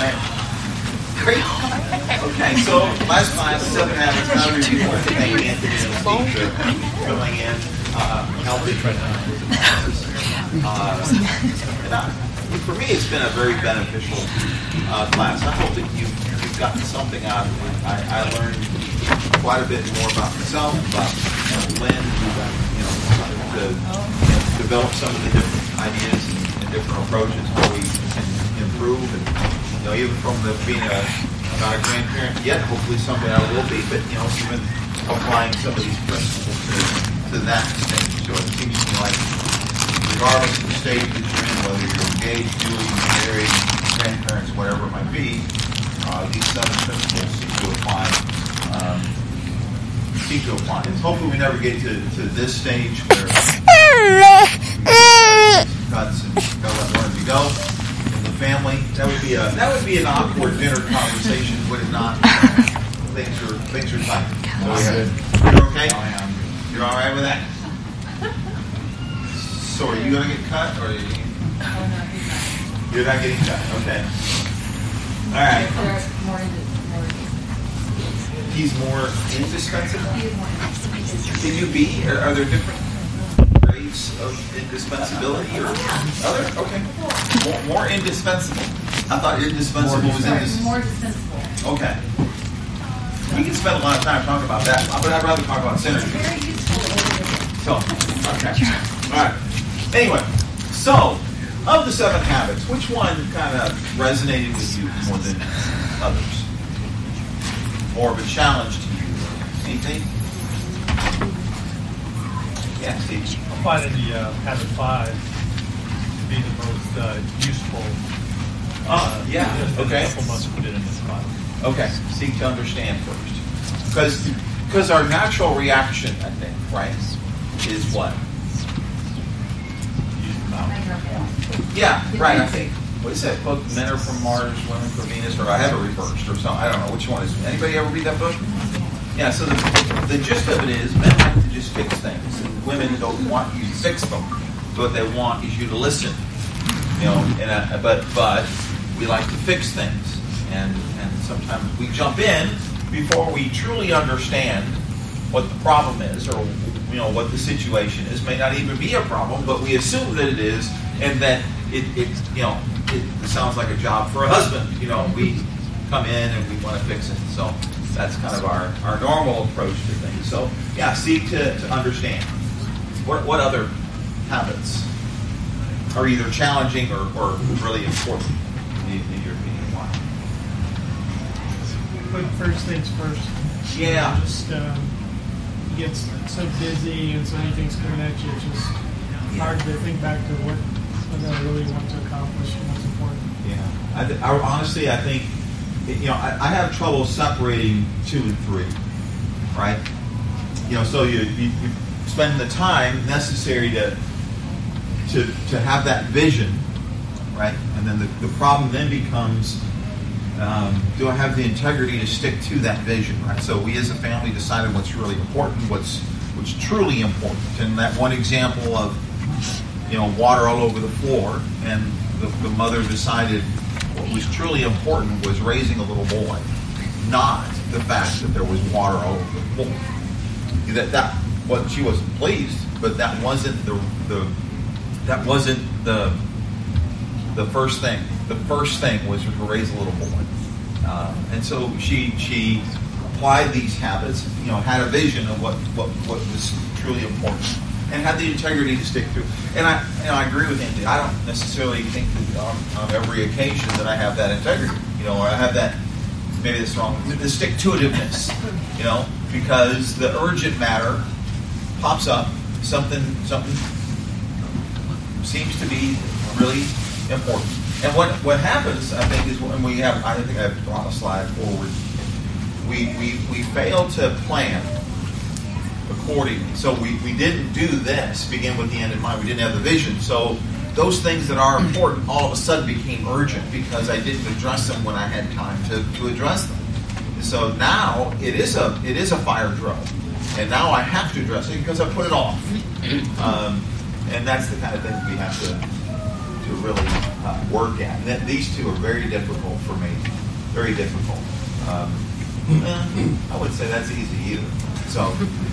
right. Great. Okay, so last class, 7 habits, how to review one. Thank you, Anthony and Steve, for filling in. Helping for me, it's been a very beneficial class. I hope that you've gotten something out of it. I learned quite a bit more about myself, about Lynn, to develop some of the different ideas and different approaches where we can improve. And even from being not a grandparent yet, hopefully someday I will be, but even applying some of these principles to that stage. So it seems to me like, regardless of the stage that you're in, whether you're engaged, newly married, grandparents, whatever it might be, these 7 principles seem to apply. And hopefully we never get to this stage where cuts and gotta let one of you go in the family. That would be an awkward dinner conversation, would it not? Things are tight. So you're okay? You're all right with that? So are you going to get cut, or are you? You're not getting cut. Okay. All right. He's more indispensable? Can you be? Are there different grades of indispensability or other? Okay. More indispensable. I thought indispensable was indispensable. More dispensable. Okay. We can spend a lot of time talking about that, but I'd rather talk about synergy. Very useful. So, okay. All right. Anyway, so, of the 7 habits, which one kind of resonated with you more than others? More of a challenge to you? Anything? Yeah, Steve. I'm finding the habit 5 to be the most useful. Yeah. Okay. A couple months put it in this class. Okay. Seek to understand first, because our natural reaction, I think, right, is what? Yeah, right. I think, what is that book? Men are from Mars, women from Venus, or I have it reversed, or something. I don't know which one is. Anybody ever read that book? Yeah. So the gist of it is, men like to just fix things, and women don't want you to fix them. What they want is you to listen. But we like to fix things, and sometimes we jump in before we truly understand what the problem is, or what the situation is. May not even be a problem, but we assume that it is, and that it sounds like a job for a husband. We come in and we want to fix it. So that's kind of our normal approach to things. So yeah, seek to understand. What other habits are either challenging or really important in your opinion? Why? Put first things first. Yeah. Just you get so busy and so many things coming at you. It's just hard to think back to what I really want to accomplish and what's important. Yeah. Honestly, I think I have trouble separating 2 and 3. Right. So you spend the time necessary to have that vision, right? And then the problem then becomes, do I have the integrity to stick to that vision, right? So we as a family decided what's really important, what's truly important. And that one example of, water all over the floor, and the mother decided what was truly important was raising a little boy, not the fact that there was water all over the floor. She wasn't pleased, but that wasn't the first thing. The first thing was to raise a little boy, and so she applied these habits. Had a vision of what was truly important, and had the integrity to stick through. And I agree with Andy. I don't necessarily think that on every occasion that I have that integrity. Or I have that. Maybe that's wrong. The stick-to-itiveness. Because the urgent matter pops up. Something seems to be really important. And what happens, I think, is when we have, I think I've drawn a slide forward, we fail to plan accordingly. So we didn't do this, begin with the end in mind. We didn't have the vision. So those things that are important all of a sudden became urgent because I didn't address them when I had time to address them. So now it is a fire drill. And now I have to address it because I put it off. And that's the kind of thing we have to really work at. And these two are very difficult for me. Very difficult. I wouldn't say that's easy either. So,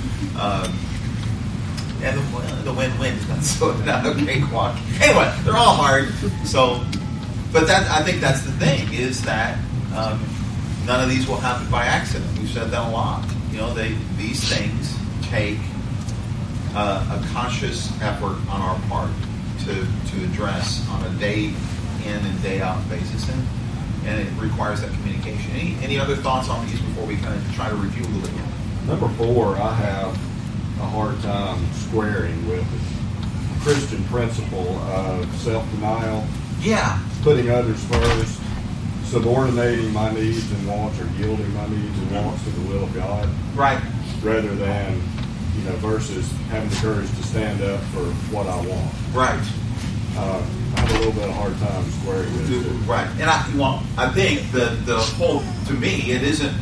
and the win-win is not a cakewalk. Anyway, they're all hard. So, but I think that's the thing, is that none of these will happen by accident. We've said that a lot. These things take a conscious effort on our part to address on a day in and day out basis, and it requires that communication. Any other thoughts on these before we kind of try to review a little bit? Number 4, I have a hard time squaring with the Christian principle of self-denial, putting others first, subordinating my needs and wants, or yielding my needs and wants to the will of God, right? Rather than, versus having the courage to stand up for what I want. Right. I have a little bit of hard time squaring with it. Right. And I think the whole, to me, it isn't,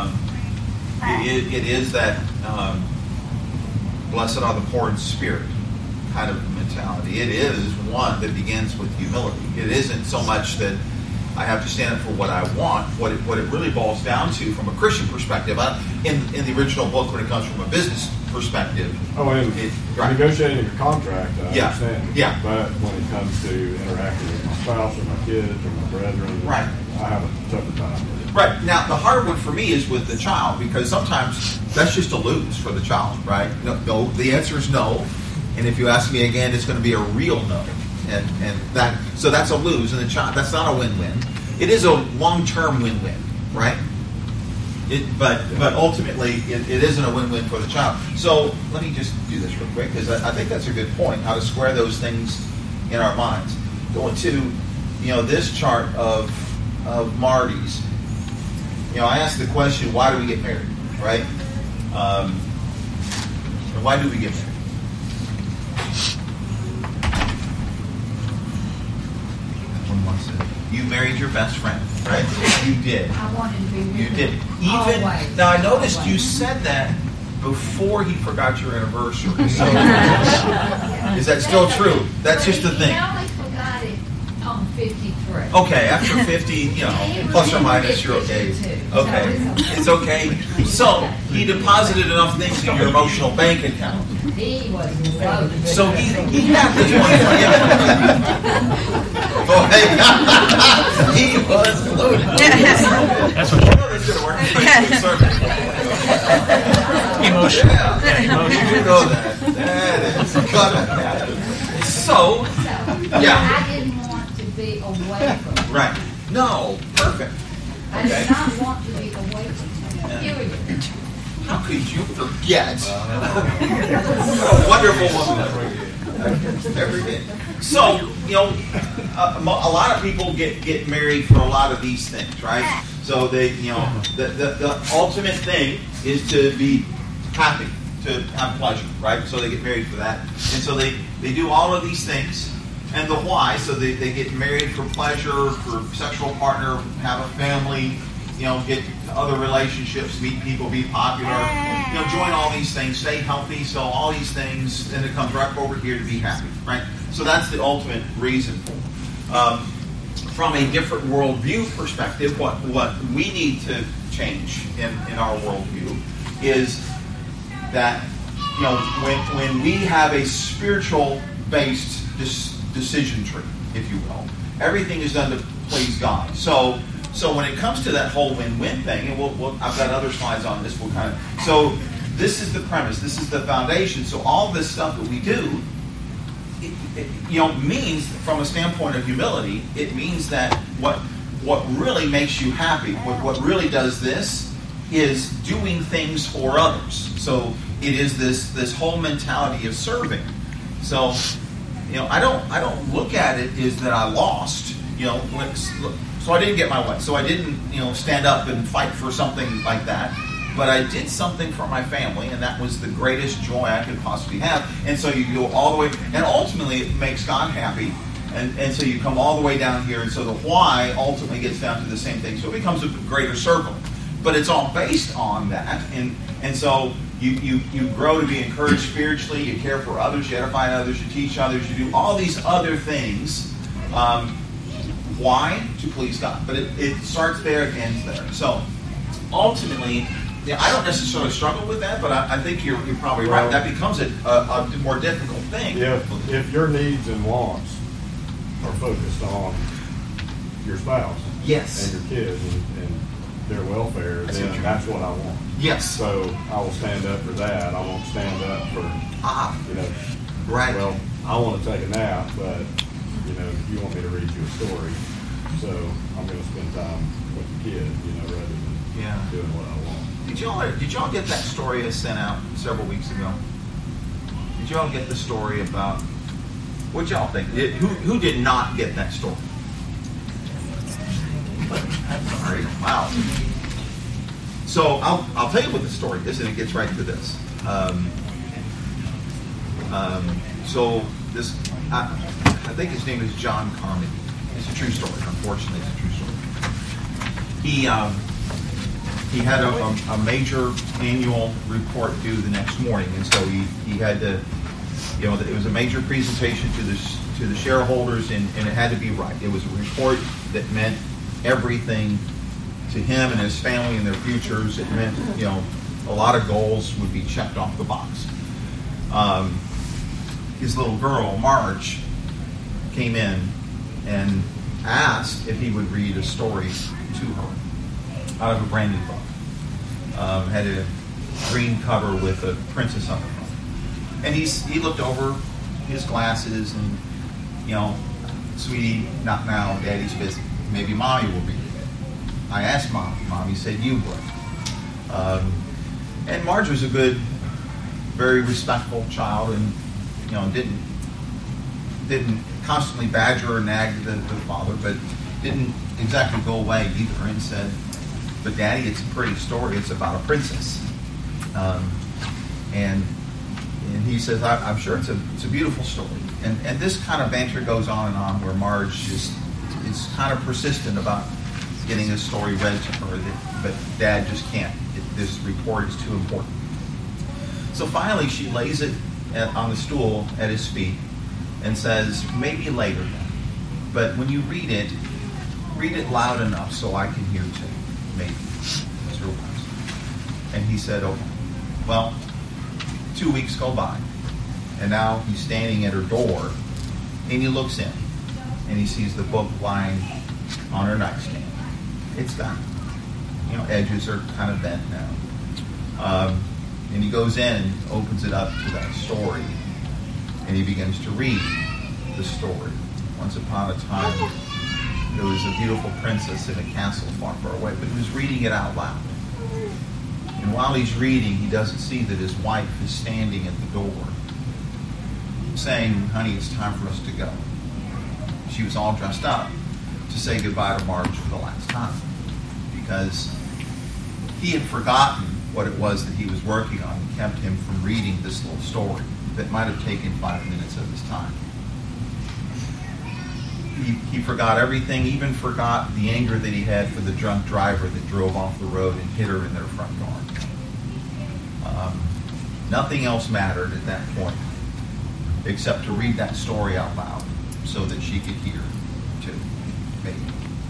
it is that blessed are the poor in spirit kind of mentality. It is one that begins with humility. It isn't so much that I have to stand up for what I want. What it really boils down to, from a Christian perspective, in the original book, when it comes from a business perspective. Oh, and negotiating a contract, I understand. Yeah. But when it comes to interacting with my spouse or my kids or my brethren, right, I have a tougher time with it. Right. Now, the hard one for me is with the child, because sometimes that's just a lose for the child, right? No, the answer is no. And if you ask me again, it's going to be a real no. So that's a lose, and the child, that's not a win-win. It is a long-term win-win, right? But ultimately, it isn't a win-win for the child. So let me just do this real quick, because I think that's a good point, how to square those things in our minds. Going to, this chart of Marty's. I asked the question, why do we get married, right? Why do we get married? You married your best friend, right? You did. I wanted to be with You did. Always. Now, I noticed Always. you said that before he forgot your anniversary. So, is that still true? That's just the thing. He only forgot it on 53. Okay, after 50, plus or minus, you're okay. Okay, it's okay. So, he deposited enough things in your emotional bank account. He was loaded. So he had this one for you. He was loaded. That's what That's going to work. Emotion. You know that is gonna happen. So, I didn't want to be away from him. right. No, perfect. I did not want to be away from him. Period. How could you forget? What a wonderful woman. Every day. So, a lot of people get married for a lot of these things, right? So they, the ultimate thing is to be happy, to have pleasure, right? So they get married for that. And so they do all of these things. And the why, so they get married for pleasure, for sexual partner, have a family, get other relationships, meet people, be popular, join all these things, stay healthy, so all these things, and it comes right over here to be happy, right? So that's the ultimate reason for it. From a different worldview perspective, what we need to change in our worldview is that, when we have a spiritual-based decision tree, if you will, everything is done to please God. So when it comes to that whole win-win thing, and I've got other slides on this. So this is the premise. This is the foundation. So all this stuff that we do, it means, from a standpoint of humility, it means that what really makes you happy, what really does this, is doing things for others. So it is this whole mentality of serving. So I don't look at it as that I lost. So I didn't get my way. So I didn't, stand up and fight for something like that. But I did something for my family, and that was the greatest joy I could possibly have. And so you go all the way, and ultimately it makes God happy. And so you come all the way down here, and so the why ultimately gets down to the same thing. So it becomes a greater circle. But it's all based on that. And so you grow to be encouraged spiritually, you care for others, you edify others, you teach others, you do all these other things Why? To please God. But it starts there and ends there. So ultimately, I don't necessarily struggle with that, but I think you're probably right. That becomes a more difficult thing. If your needs and wants are focused on your spouse, yes, and your kids and their welfare, then that's what I want. Yes. So I will stand up for that. I won't stand up for right. Well, I want to take a nap, but you want me to read you a story, so I'm going to spend time with the kid, rather than doing what I want. Did y'all get that story I sent out several weeks ago? Did y'all get the story about what y'all think? Who did not get that story? Sorry. Wow. So I'll tell you what the story is, and it gets right to this. So this, I think his name is John Carmody. It's a true story. Unfortunately, it's a true story. He had a major annual report due the next morning, and so he had to, it was a major presentation to the shareholders, and it had to be right. It was a report that meant everything to him and his family and their futures. It meant, a lot of goals would be checked off the box. His little girl, Marge, came in and asked if he would read a story to her out of a brand new book. Had a green cover with a princess on the front. And he looked over his glasses and, sweetie, not now, Daddy's busy. Maybe Mommy will read it. I asked Mommy. Mommy said you would. And Marge was a good, very respectful child, and didn't constantly badger or nag the father, but didn't exactly go away either, and said, "But Daddy, it's a pretty story. It's about a princess." And he says, "I'm sure it's a beautiful story." And this kind of banter goes on and on, where Marge is kind of persistent about getting a story read to her, but Dad just can't. This report is too important. So finally, she lays it on the stool at his feet and says, "Maybe later then. But when you read it loud enough so I can hear too. Maybe." That's real nice. And he said, "Okay." Well, 2 weeks go by, and now he's standing at her door, and he looks in, and he sees the book lying on her nightstand. It's got, edges are kind of bent now. And he goes in and opens it up to that story, and he begins to read the story. Once upon a time, there was a beautiful princess in a castle far, far away, but he was reading it out loud. And while he's reading, he doesn't see that his wife is standing at the door, saying, "Honey, it's time for us to go." She was all dressed up to say goodbye to Marge for the last time, because he had forgotten what it was that he was working on and kept him from reading this little story that might have taken 5 minutes of his time. He forgot everything, even forgot the anger that he had for the drunk driver that drove off the road and hit her in their front yard. Nothing else mattered at that point except to read that story out loud so that she could hear too, maybe.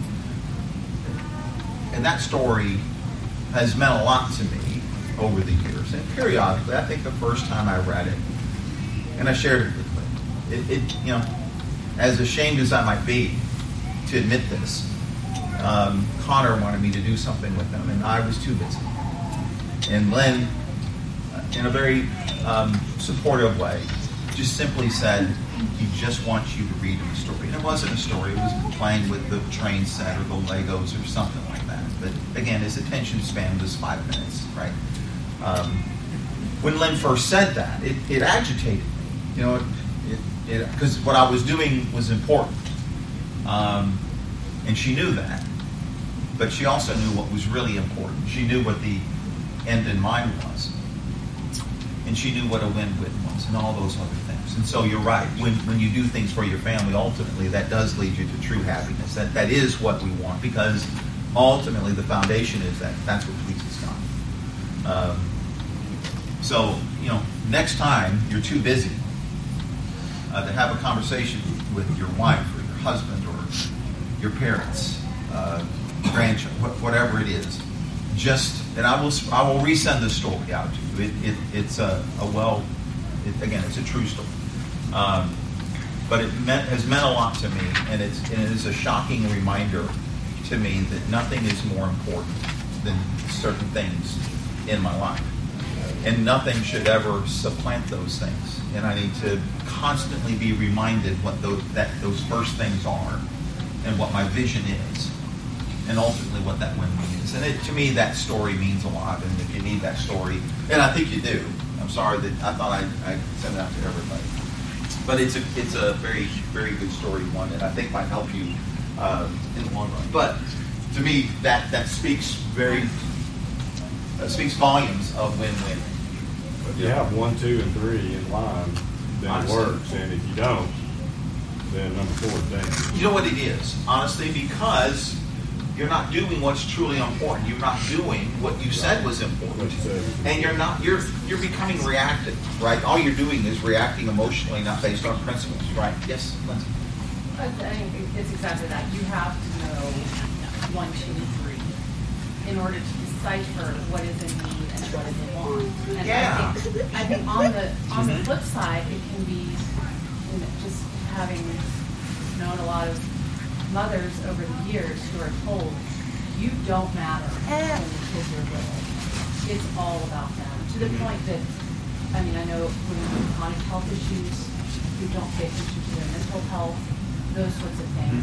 And that story has meant a lot to me over the years. And periodically, I think the first time I read it, and I shared it with them, as ashamed as I might be to admit this, Connor wanted me to do something with him, and I was too busy. And Lynn, in a very supportive way, just simply said, "He just wants you to read him a story." And it wasn't a story. It was playing with the train set or the Legos or something like that. But again, his attention span was 5 minutes, right? When Lynn first said that, it agitated me. Because what I was doing was important. And she knew that. But she also knew what was really important. She knew what the end in mind was. And she knew what a win-win was and all those other things. And so you're right. When you do things for your family, ultimately, that does lead you to true happiness. That is what we want, because ultimately the foundation is that's what pleases God. So, next time you're too busy to have a conversation with your wife or your husband or your parents, grandchildren, whatever it is. And I will resend the story out to you. It's it's a true story. But it has meant a lot to me, and it is a shocking reminder to me that nothing is more important than certain things in my life. And nothing should ever supplant those things. And I need to constantly be reminded what those first things are and what my vision is, and ultimately what that win means. And to me, that story means a lot. And if you need that story, and I think you do, I'm sorry that I thought I'd send it out to everybody. But it's a very, very good story, one that I think might help you in the long run. But to me, that speaks speaks volumes of win-win. If you have 1, 2, and 3 in line, then Honestly. it works. And if you don't, then number 4 is dangerous. You know what it is, honestly, because you're not doing what's truly important. You're not doing what you said was important, and you're becoming reactive, right? All you're doing is reacting emotionally, not based on principles, right? Yes, Lindsay. I think it's exactly that. You have to know 1, 2, and 3 in order to decipher what is a need and what is a want. And Yeah. I think on the flip side, it can be, just having known a lot of mothers over the years who are told, you don't matter when the kids are little. It's all about them. To the point that, I know women with chronic health issues who don't pay attention to their mental health, those sorts of things,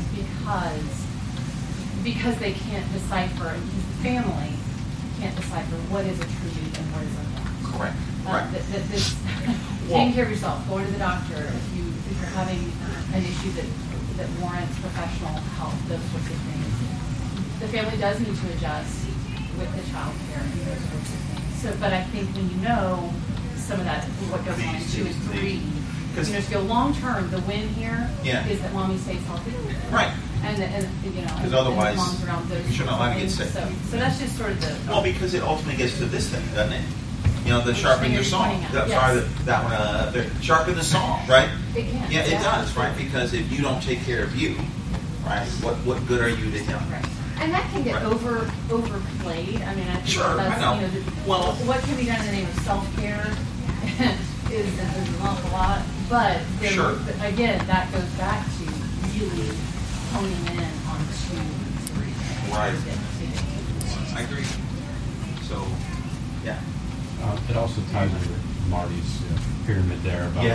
because they can't decipher, and because the family can't decipher what is a true need and what is a want. Correct. Right. This taking care of yourself, going to the doctor if you're having an issue that warrants professional help, those sorts of things. The family does need to adjust with the child care and those sorts of things. So, but I think when you know some of that, what goes on in 2 and 3, just go long term. The win here is that mommy stays healthy, Right. and Because otherwise, mom's around those you're not allowed to get things. sick. So that's just sort of the Well, because it ultimately gets to this thing, doesn't it? The sharpen your saw. pointing at, Sorry, yes. that one. There. Sharpen the saw, right? it can. Yeah, it does, right? Because if you don't take care of you, right, what good are you to him? Right. And that can get Right. overplayed. I think Sure, that's, I know. Well- what can be done in the name of self-care is an awful lot. But Sure. again, that goes back to really honing in on 2 and 3. Right. I agree. So, yeah. It also ties into Marty's pyramid there about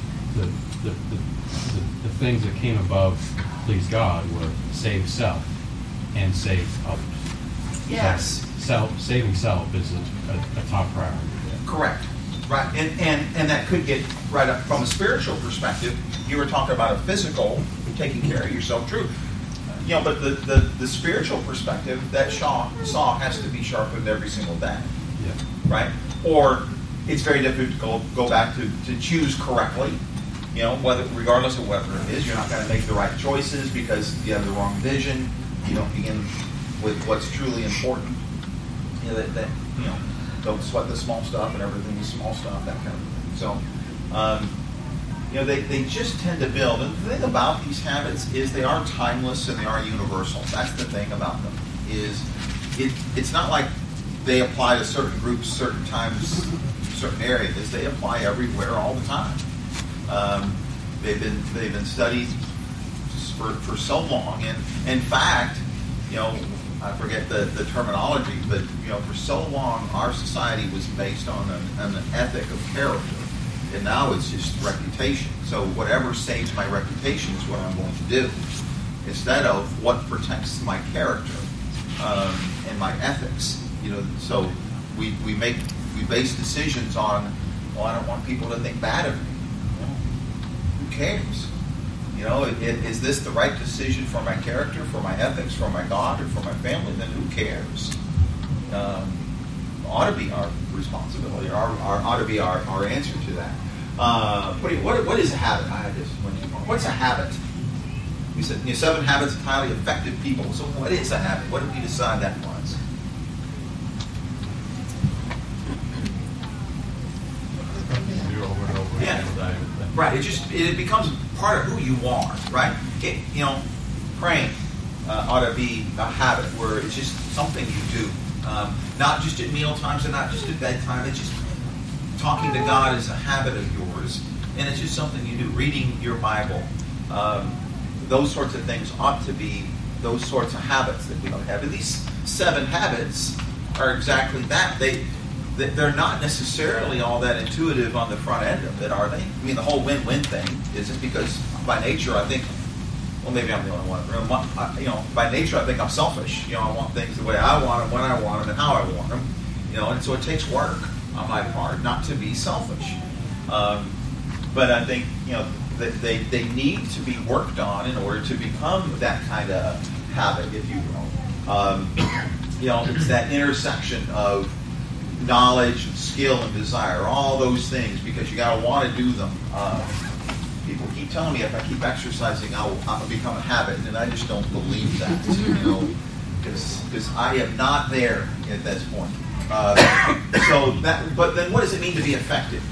the things that came above please God were save self and save others. Yes. Saving self is a top priority. Correct. Right. And that could get right up from a spiritual perspective. You were talking about a physical, taking care of yourself, true. But the spiritual perspective, that saw has to be sharpened every single day. Yeah. Right? Or it's very difficult to go back to choose correctly. Regardless of whether it is, you're not going to make the right choices because you have the wrong vision. You don't begin with what's truly important. Don't sweat the small stuff, and everything is small stuff, that kind of thing. So, they just tend to build. And the thing about these habits is they are timeless and they are universal. That's the thing about them. It's not like they apply to certain groups, certain times, certain areas. They apply everywhere all the time. They've been studied for so long, and in fact, I forget the terminology, but for so long our society was based on an ethic of character, and now it's just reputation. So whatever saves my reputation is what I'm going to do, instead of what protects my character and my ethics. So we base decisions on, well, I don't want people to think bad of me. Who cares? Is this the right decision for my character, for my ethics, for my God, or for my family? Then who cares? Ought to be our responsibility. Ought to be our answer to that. What is a habit? I just went too far. What's a habit? We said 7 habits of highly effective people. So what is a habit? What did we decide that was? Do over and over again. Right. It becomes part of who you are. Right. Praying ought to be a habit where it's just something you do. Not just at meal times and not just at bedtime. It's just talking to God is a habit of yours, and it's just something you do. Reading your Bible, those sorts of things ought to be those sorts of habits that we ought to have. And these 7 habits are exactly that. They're not necessarily all that intuitive on the front end of it, are they? I mean, the whole win-win thing isn't, because by nature I think, well, maybe I'm the only one in the room. By nature I think I'm selfish. I want things the way I want them, when I want them, and how I want them. And so it takes work on my part not to be selfish. But I think that they need to be worked on in order to become that kind of habit, if you will. It's that intersection of knowledge and skill and desire, all those things, because you got to want to do them. People keep telling me if I keep exercising, I'll become a habit, and I just don't believe that, because I am not there at this point. But then what does it mean to be effective?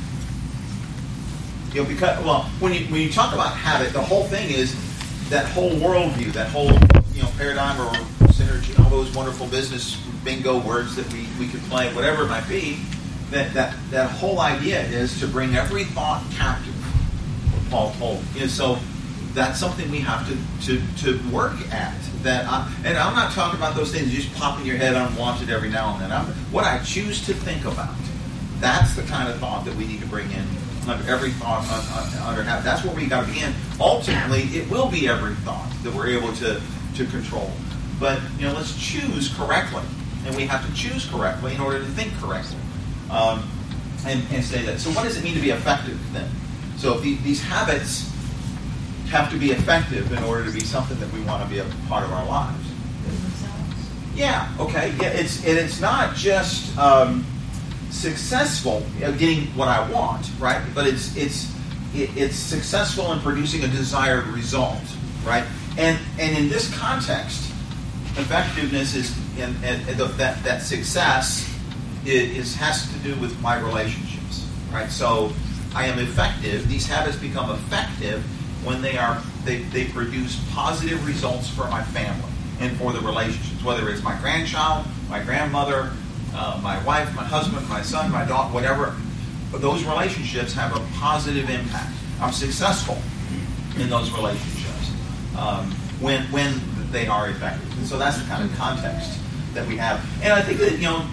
When you talk about habit, the whole thing is that whole worldview, that whole paradigm or synergy, all those wonderful business bingo words that we could play, whatever it might be. That whole idea is to bring every thought captive. Paul told. So that's something we have to work at. And I'm not talking about those things that just pop in your head unwanted every now and then. What I choose to think about. That's the kind of thought that we need to bring in under every thought under habit. That's where we got to begin. Ultimately, it will be every thought that we're able to control. But let's choose correctly, and we have to choose correctly in order to think correctly, and say that. So, what does it mean to be effective then? So, these habits have to be effective in order to be something that we want to be a part of our lives. Yeah. Okay. Yeah. It's not just successful getting what I want, right? But it's successful in producing a desired result, right? And in this context, effectiveness is that success has to do with my relationships, right? So I am effective. These habits become effective when they produce positive results for my family and for the relationships, whether it's my grandchild, my grandmother, my wife, my husband, my son, my daughter, whatever. But those relationships have a positive impact. I'm successful in those relationships when they are effective. And so that's the kind of context that we have. And I think that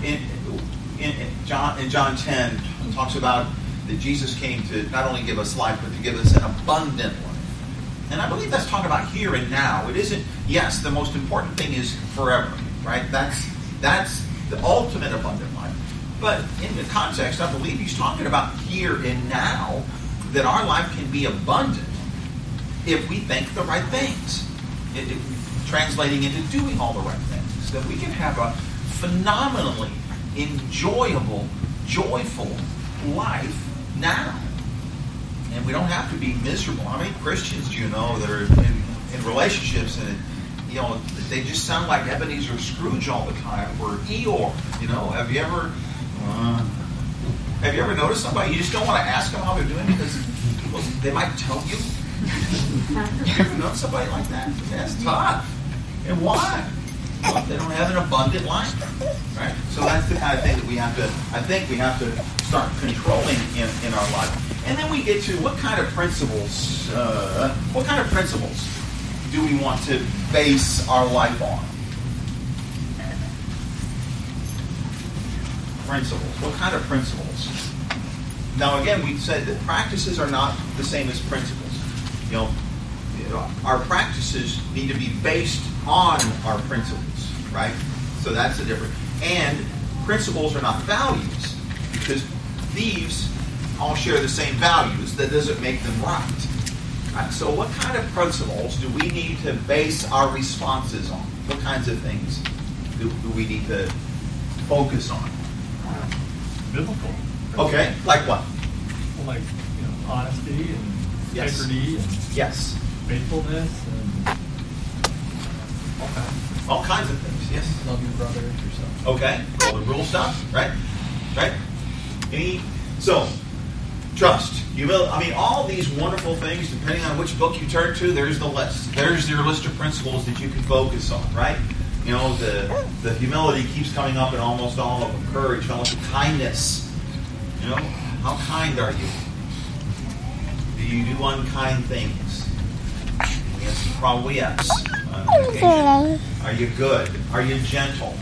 in John 10 it talks about that Jesus came to not only give us life, but to give us an abundant life. And I believe that's talking about here and now. It isn't. Yes, the most important thing is forever, right? That's the ultimate abundant life. But in the context, I believe he's talking about here and now, that our life can be abundant if we think the right things. Translating into doing all the right things. That we can have a phenomenally enjoyable, joyful life now. And we don't have to be miserable. How many Christians do you know that are in relationships and they just sound like Ebenezer Scrooge all the time, or Eeyore? Have you ever noticed somebody you just don't want to ask them how they're doing because they might tell you? You ever know somebody like that? That's tough. And why? Well, they don't have an abundant life, right? So that's the kind of thing that we have to. I think we have to start controlling in our life. And then we get to what kind of principles? What kind of principles do we want to base our life on? Principles. What kind of principles? Now, again, we said that practices are not the same as principles. Our practices need to be based on our principles, right? So that's the difference. And principles are not values, because thieves all share the same values. That doesn't make them right. Right? So what kind of principles do we need to base our responses on? What kinds of things do we need to focus on? Biblical. Okay, like what? Well, like honesty and Yes. integrity and Yes. faithfulness and All kinds of things, yes. love your brother as yourself. Okay, golden rule stuff, right? So, Trust, humility. I mean, all these wonderful things, depending on which book you turn to, there's the list. There's your list of principles that you can focus on, right? You know, the humility keeps coming up in almost all of them. Courage, fellowship, kindness. You know, how kind are you? Do you do unkind things? Yes, probably yes. On occasion. Are you good? Are you gentle?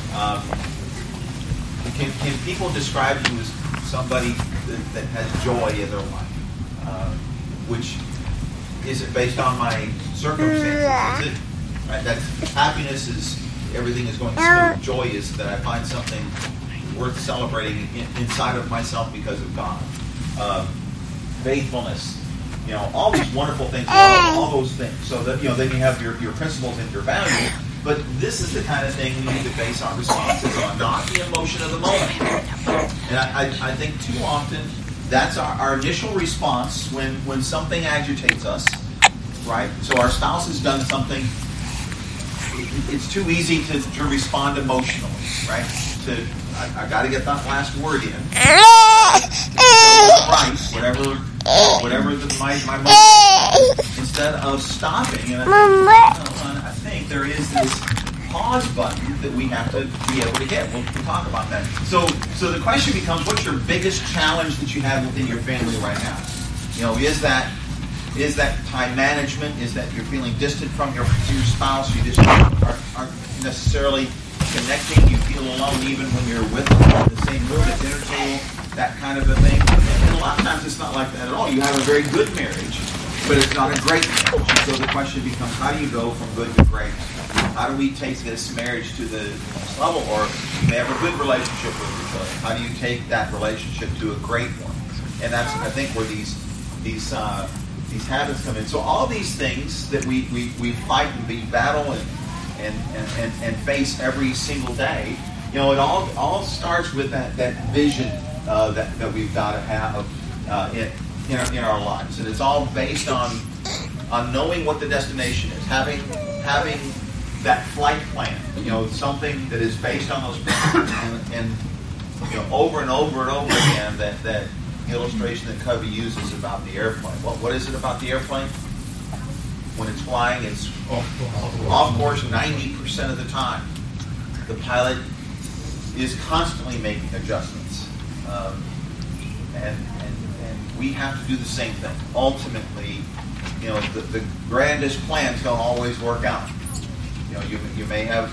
Can people describe you as somebody that has joy in their life? Which is it based on my circumstances? Is it right? That happiness is everything is going smooth. Joy is that I find something worth celebrating inside of myself because of God. Faithfulness, you know, all these wonderful things, all those things. So that then you have your principles and your values. But this is the kind of thing we need to base our responses on, not the emotion of the moment. And I think too often that's our initial response when something agitates us, right? So our spouse has done something. It's too easy to respond emotionally, right? I got to get that last word in. Right, whatever my motion, instead of stopping. And I think there is this pause button that we have to be able to hit. We'll talk about that. So the question becomes, what's your biggest challenge that you have within your family right now? You know, is that time management? Is that you're feeling distant from your spouse? You just aren't necessarily connecting. You feel alone even when you're with them in the same room at dinner table, that kind of a thing. And a lot of times it's not like that at all. You have a very good marriage, but it's not a great marriage. So the question becomes, how do you go from good to great? How do we take this marriage to the next level? Or you may have a good relationship with each other. How do you take that relationship to a great one? And that's, I think, where these habits come in. So all these things that we fight and we battle and face every single day, you know, it all starts with that vision that we've got to have in our lives, and it's all based on knowing what the destination is, having that flight plan, you know, something that is based on those principles, and you know, over and over and over again that illustration that Covey uses about the airplane. What is it about the airplane? When it's flying, it's off course 90% of the time. The pilot is constantly making adjustments, and we have to do the same thing. Ultimately, you know, the grandest plans don't always work out. You know, you may have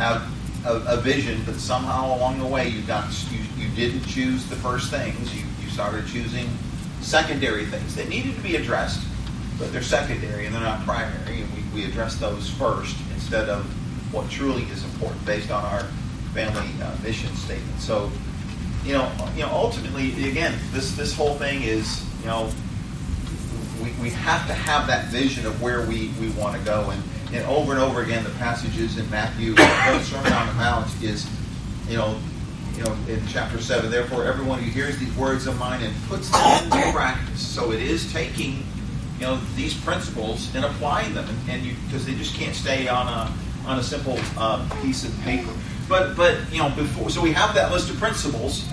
a vision, but somehow along the way you didn't choose the first things. You started choosing secondary things that needed to be addressed, but they're secondary and they're not primary, and we address those first instead of what truly is important based on our family mission statement. So, you know, ultimately, again, this whole thing is, you know, we have to have that vision of where we want to go, and over and over again, the passages in Matthew, the Sermon on the Mount is, you know, in chapter 7, therefore everyone who hears these words of mine and puts them into practice. So it is taking, you know, these principles and applying them, and because they just can't stay on a simple piece of paper. But you know, so we have that list of principles,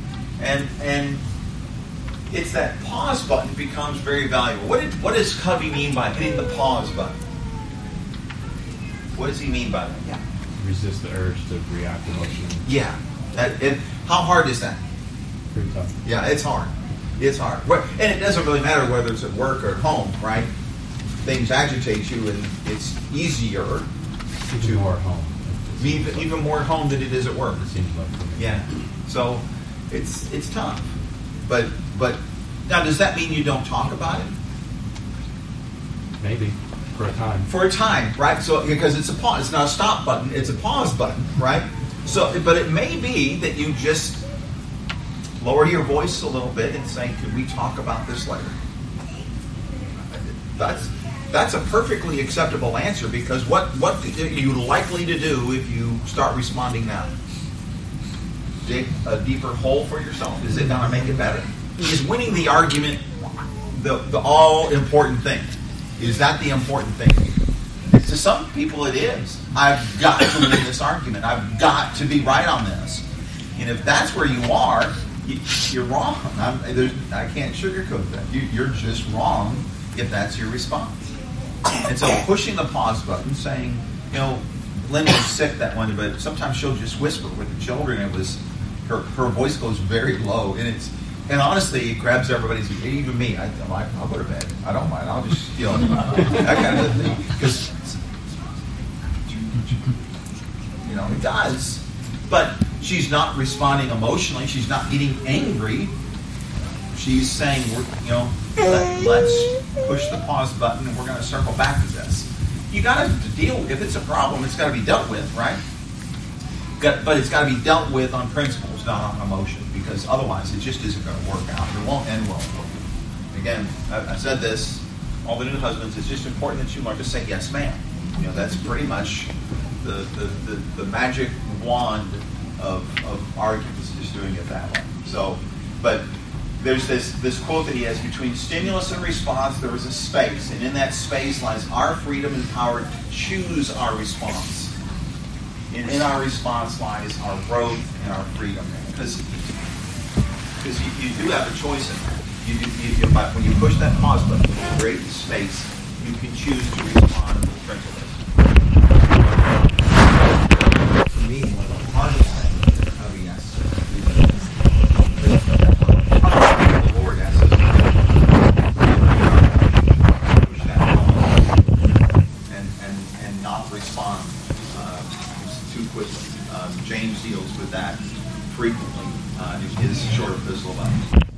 and it's that pause button becomes very valuable. What does Covey mean by hitting the pause button? What does he mean by that? Yeah. Resist the urge to react emotionally. Yeah. How hard is that? Pretty tough. Yeah, it's hard. It's hard. And it doesn't really matter whether it's at work or at home, right? Things agitate you, and it's easier Even more at home. Even more at home than it is at work. It seems like for me. Yeah. So it's tough. But now, does that mean you don't talk about it? Maybe. For a time. For a time, right? So because it's a pause, it's not a stop button, it's a pause button, right? So, but it may be that you just lower your voice a little bit and say, "Could we talk about this later?" That's a perfectly acceptable answer, because what are you likely to do if you start responding now? Dig a deeper hole for yourself? Is it going to make it better? Is winning the argument the all-important thing? Is that the important thing? To some people it is. I've got to win this argument. I've got to be right on this. And if that's where you are, you're wrong. I can't sugarcoat that. You're just wrong if that's your response. And so pushing the pause button, saying, Linda was sick that one, but sometimes she'll just whisper with the children. It was her voice goes very low, and honestly, it grabs everybody's, even me. I'll go to bed. I don't mind. I'll just that kind of thing, because it does. But she's not responding emotionally. She's not getting angry. She's saying, let's push the pause button, and we're going to circle back to this. You got to deal. If it's a problem, it's got to be dealt with, right? But it's got to be dealt with on principles, not on emotion, because otherwise it just isn't going to work out. It won't end well for you. Again, I said this. All the new husbands, it's just important that you learn to say yes, ma'am. That's pretty much the magic wand of arguments, just doing it that way. So, but there's this quote that he has: between stimulus and response, there is a space, and in that space lies our freedom and power to choose our response. And in our response lies our growth and our freedom, because you do have a choice in that. When you push that pause button, you create the space. You can choose to respond to the principles. For me, one of the hardest things. Oh yes. The Lord asks us to push that pause and not respond too quickly. James deals with that frequently in his short epistle about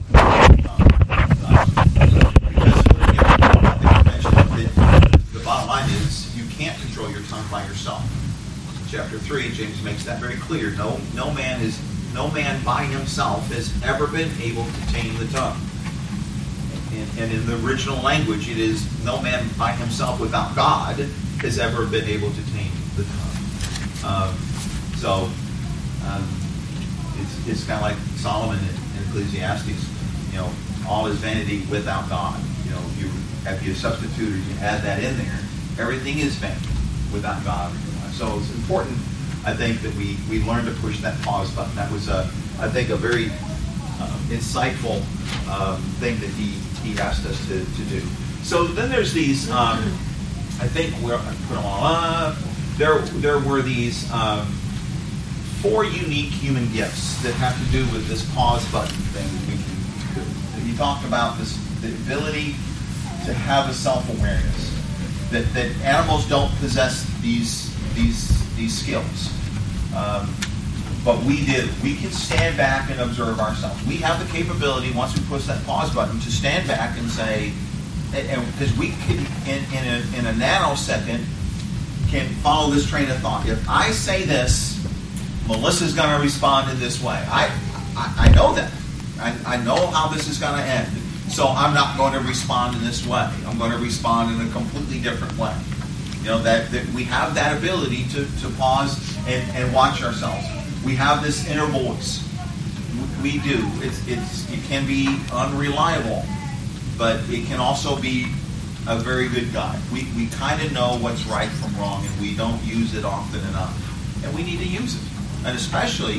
the bottom line is you can't control your tongue by yourself. In chapter 3, James makes that very clear. No man by himself has ever been able to tame the tongue. And in the original language, it is no man by himself without God has ever been able to tame the tongue. It's kind of like Solomon in Ecclesiastes. All is vanity without God. If you substitute or you add that in there, everything is vanity without God. So it's important, I think, that we learn to push that pause button. That was, I think, a very insightful thing that he asked us to do. So then there's these. I think I put them all up. There were these 4 unique human gifts that have to do with this pause button thing that we can do. He talked about the ability to have a self-awareness. That animals don't possess these skills. But we do. We can stand back and observe ourselves. We have the capability, once we push that pause button, to stand back and say, because we can, in a nanosecond, can follow this train of thought. If I say this, Melissa's going to respond in this way. I know that. I know how this is going to end. So I'm not going to respond in this way. I'm going to respond in a completely different way. That we have that ability to pause and watch ourselves. We have this inner voice. We do. It can be unreliable, but it can also be a very good guide. We kind of know what's right from wrong, and we don't use it often enough. And we need to use it. And especially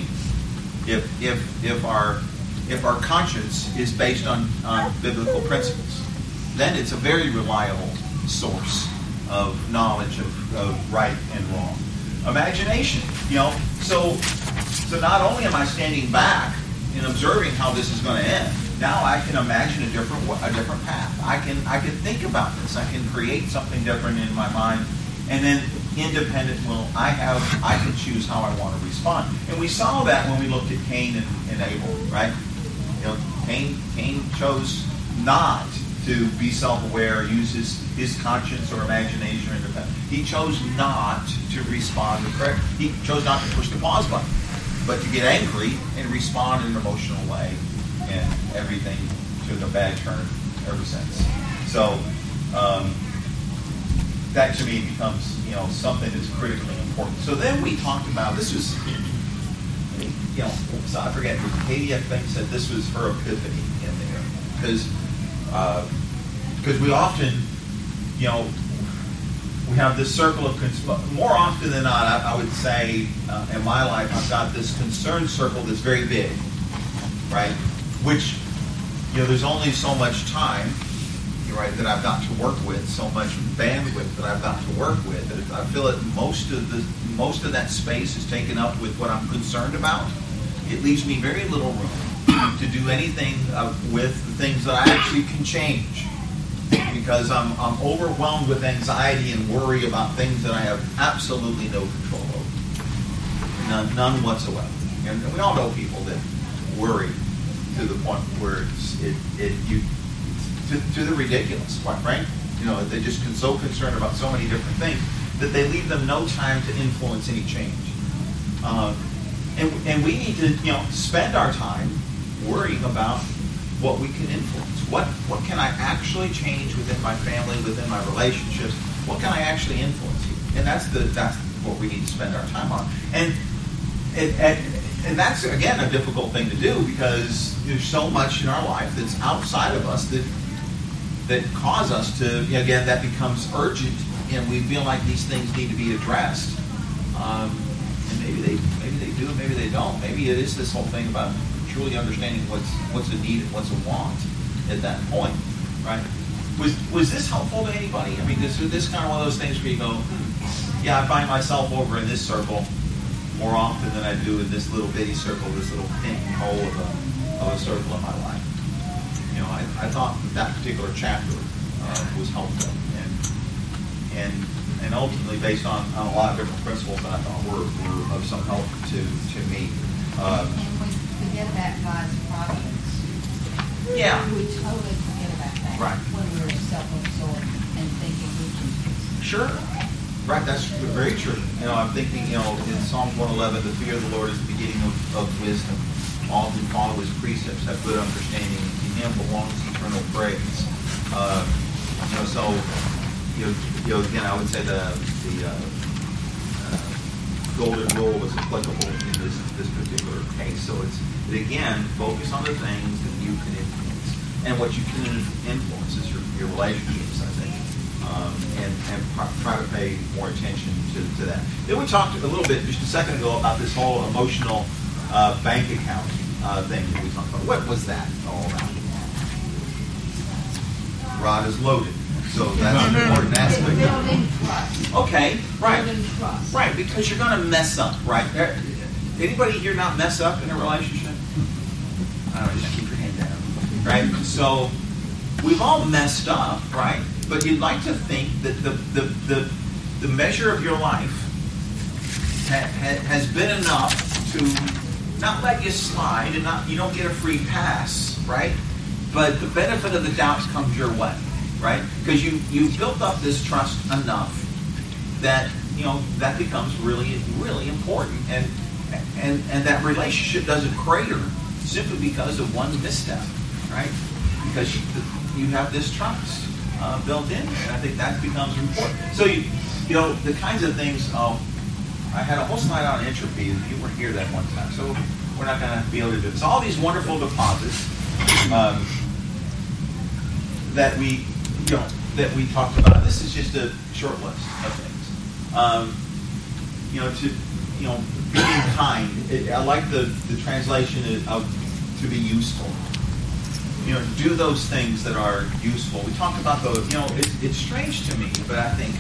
if our conscience is based on biblical principles, then it's a very reliable source of knowledge of right and wrong. Imagination, so not only am I standing back and observing how this is going to end, now I can imagine a different path. I can think about this. I can create something different in my mind, and then independent will. I can choose how I want to respond. And we saw that when we looked at Cain and Abel, right? Cain chose not to be self-aware, use his conscience or imagination or independence. He chose not to respond correct. He chose not to push the pause button, but to get angry and respond in an emotional way, and everything took a bad turn ever since. So that to me becomes something that's critically important. So then we talked about this was. So I forget, Katie, I think, said this was her epiphany in there. Because we often, we have this circle of, more often than not, I would say, in my life, I've got this concern circle that's very big. right? Which, there's only so much time, right, that I've got to work with, so much bandwidth that I've got to work with. That if I feel that most of that space is taken up with what I'm concerned about, it leaves me very little room to do anything with the things that I actually can change. Because I'm overwhelmed with anxiety and worry about things that I have absolutely no control over. None whatsoever. And we all know people that worry to the point where to the ridiculous, quite frankly. They just so concerned about so many different things that they leave them no time to influence any change. And we need to, spend our time worrying about what we can influence. What can I actually change within my family, within my relationships? What can I actually influence? And that's what we need to spend our time on. And that's, again, a difficult thing to do because there's so much in our life that's outside of us that cause us to, again, that becomes urgent, and we feel like these things need to be addressed. And maybe they do, maybe they don't. Maybe it is this whole thing about truly understanding what's a need and what's a want at that point, right? Was this helpful to anybody? I mean, is this kind of one of those things where you go, yeah, I find myself over in this circle more often than I do in this little bitty circle, this little pinhole of a circle in my life. I thought that particular chapter was helpful, and ultimately based on a lot of different principles that I thought were of some help to me. And we forget about God's providence. Yeah. We totally forget about that. Right. When we're self-absorbed and thinking we can. Sure. Right, that's very true. I'm thinking, in Psalm 111, the fear of the Lord is the beginning of wisdom. All who follow his precepts have good understanding. To him belongs eternal praise. Again, I would say the golden rule is applicable in this particular case. So it's, again, focus on the things that you can influence. And what you can influence is your relationships, I think. And try to pay more attention to that. Then we talked a little bit just a second ago about this whole emotional bank account thing that we talked about. What was that all about? Rod is loaded, so that's an important aspect. Building trust. Okay, right. Building trust. Right, because you're going to mess up, right? Anybody here not mess up in a relationship? I don't know, just keep your hand down. Right? So we've all messed up, right? But you'd like to think that the measure of your life has been enough to not let you slide, and you don't get a free pass, right? But the benefit of the doubt comes your way, right? Because you've built up this trust enough that that becomes really, really important, and that relationship doesn't crater simply because of one misstep, right? Because you have this trust built in, and I think that becomes important. So the kinds of things. I had a whole slide on entropy. You weren't here that one time, so we're not going to be able to do it. So all these wonderful deposits that we talked about. This is just a short list of things. Being kind. I like the translation of to be useful. Do those things that are useful. We talked about those. It's strange to me, but I think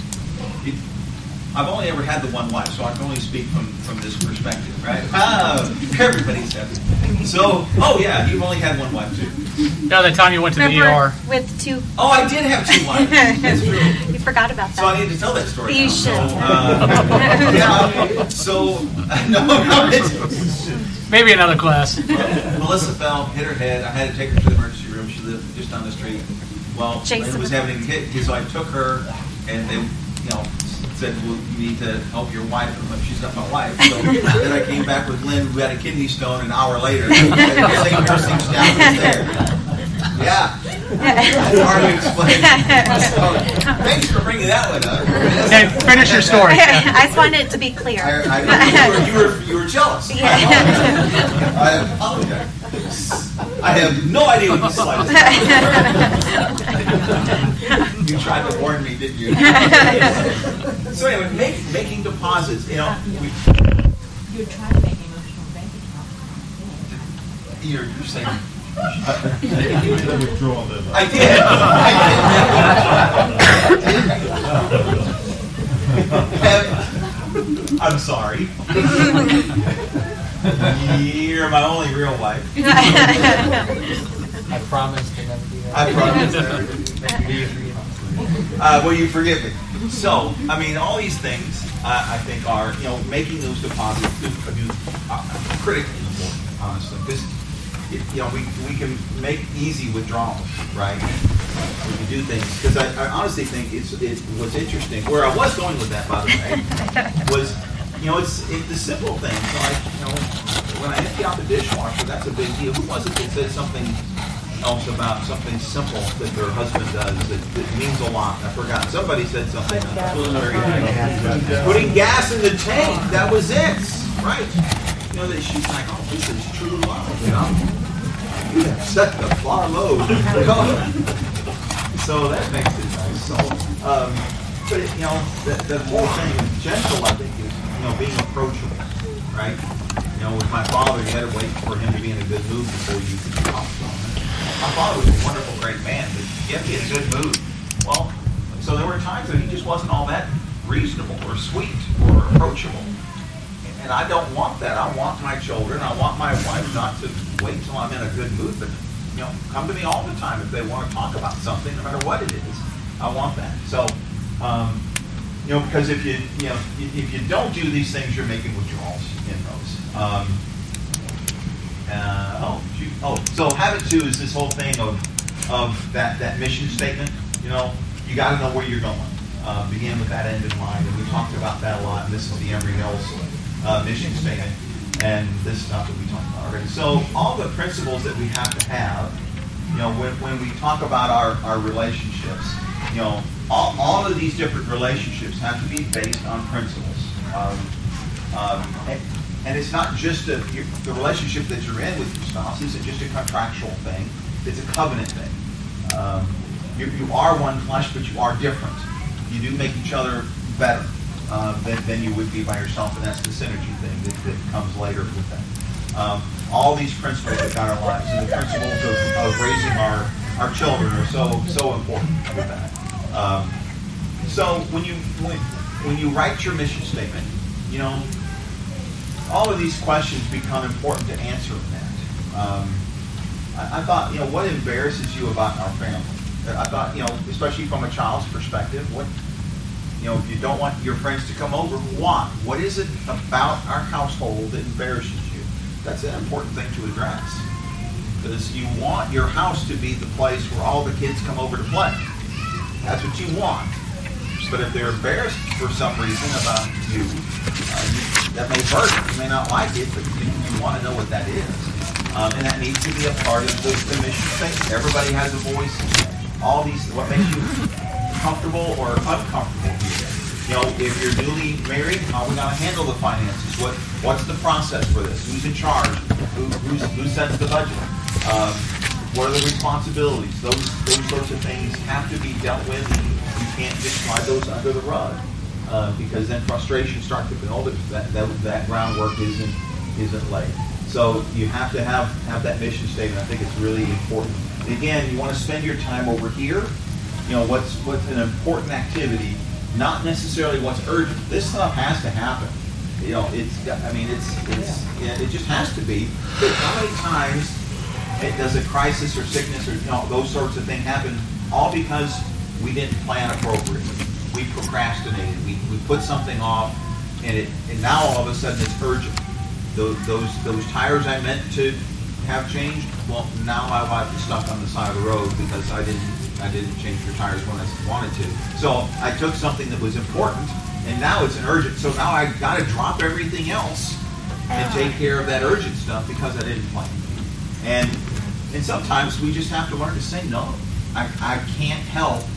I've only ever had the one wife, so I can only speak from this perspective, right? Everybody's happy. So, you've only had one wife too. No, the time you went to the ER. With two. Oh, I did have two wives. That's true. You forgot about that. So I need to tell that story. You now. should. So, Maybe another class. Melissa fell, hit her head. I had to take her to the emergency room. She lived just down the street. Well, Lynn was having a kid, so I took her, and they, said, well, you need to help your wife. She's not my wife. So then I came back with Lynn, who had a kidney stone, an hour later. The same nursing staff was there. Yeah. That's hard to explain. So, thanks for bringing that one up. Okay, finish your story. I just wanted it to be clear. You were jealous. Yeah. I apologize. I have no idea what you slightest. You tried to warn me, didn't you? So anyway, making deposits. You're trying to make emotional bank account. You're saying. You did withdraw them. I did. I'm sorry. You're my only real wife. I promise to never do that. I promise never to do that. Will you forgive me? So, I mean, all these things I think are, making those deposits critically important, honestly, because we can make easy withdrawals, right? We can do things because I honestly think what's interesting. Where I was going with that, by the way, was it's the simple things like when I empty out the dishwasher, that's a big deal. Who was it that said something else about something simple that their husband does that means a lot? I forgot. Somebody said something. Putting gas in the tank. That was it, right? That she's like, oh, this is true love. You have set the far load. So that makes it nice. So, but the whole thing is gentle. I think is being approachable, right? With my father, you had to wait for him to be in a good mood before you could talk to him. My father was a wonderful, great man, but you have to be in a good mood. Well, so there were times that he just wasn't all that reasonable or sweet or approachable. And I don't want that. I want my children, I want my wife not to wait till I'm in a good mood, but come to me all the time if they want to talk about something, no matter what it is. I want that. So, because if you don't do these things, you're making withdrawals in those. So habit 2 is this whole thing of that mission statement. You got to know where you're going. Begin with that end in mind, and we talked about that a lot. And this is the Emory Mills mission statement, and this is not what we talked about already. So all the principles that we have to have, when we talk about our relationships, all of these different relationships have to be based on principles. And it's not just the relationship that you're in with your spouse isn't just a contractual thing. It's a covenant thing. You are one flesh, but you are different. You do make each other better than you would be by yourself, and that's the synergy thing that comes later with that. All these principles that guide our lives, and the principles of raising our children are so important with that. So when you write your mission statement, all of these questions become important to answer in that. I thought, what embarrasses you about our family? I thought, especially from a child's perspective, if you don't want your friends to come over, why? What is it about our household that embarrasses you? That's an important thing to address. Because you want your house to be the place where all the kids come over to play. That's what you want. But if they're embarrassed for some reason about you, that may hurt. You may not like it, but you want to know what that is. And that needs to be a part of the mission statement. Everybody has a voice. All these, what makes you comfortable or uncomfortable here. If you're newly married, how are we going to handle the finances? What's the process for this? Who's in charge? Who sets the budget? What are the responsibilities? Those sorts of things have to be dealt with. You can't just slide those under the rug because then frustration starts to build if that groundwork isn't laid. So you have to have that mission statement. I think it's really important. And again, you want to spend your time over here. What's an important activity, not necessarily what's urgent. This stuff has to happen. It just has to be. But how many times does a crisis or sickness or those sorts of things happen? All because we didn't plan appropriately. We procrastinated. We put something off, and now all of a sudden it's urgent. Those tires I meant to have changed, well, now my wife is stuck on the side of the road because I didn't change her tires when I wanted to. So I took something that was important, and now it's an urgent. So now I got to drop everything else and take care of that urgent stuff because I didn't plan. And sometimes we just have to learn to say no. I can't help